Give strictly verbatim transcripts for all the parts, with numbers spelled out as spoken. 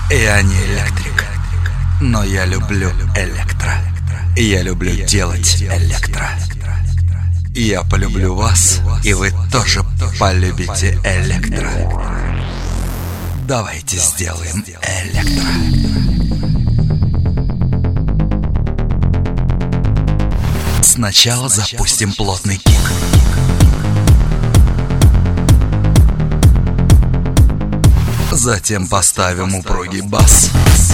Я не электрик, но я люблю электро. Я люблю делать электро. Я полюблю вас, и вы тоже полюбите электро. Давайте сделаем электро. Сначала запустим плотный кик. Затем поставим упругий бас.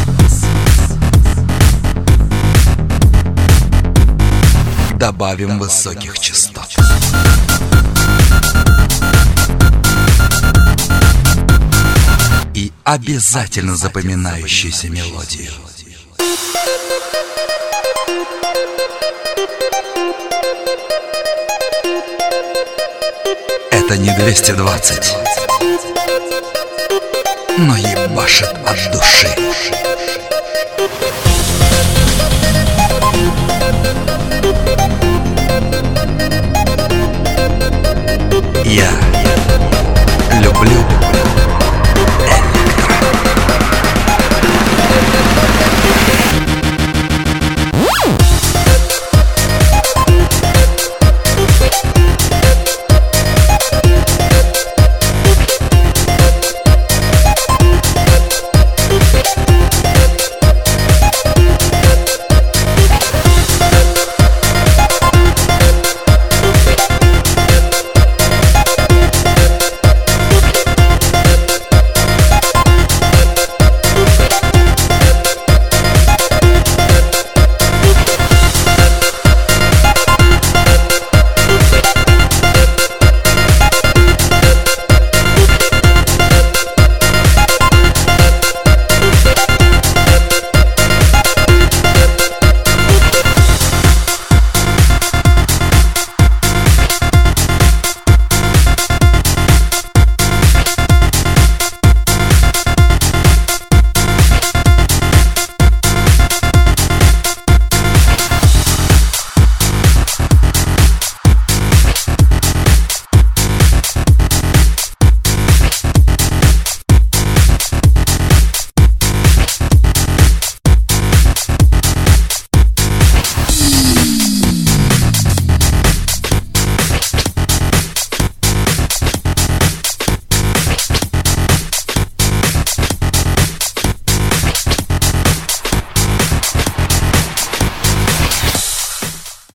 Добавим высоких частот. И обязательно запоминающуюся мелодию. Это не двести двадцать, но ебашит от души. Я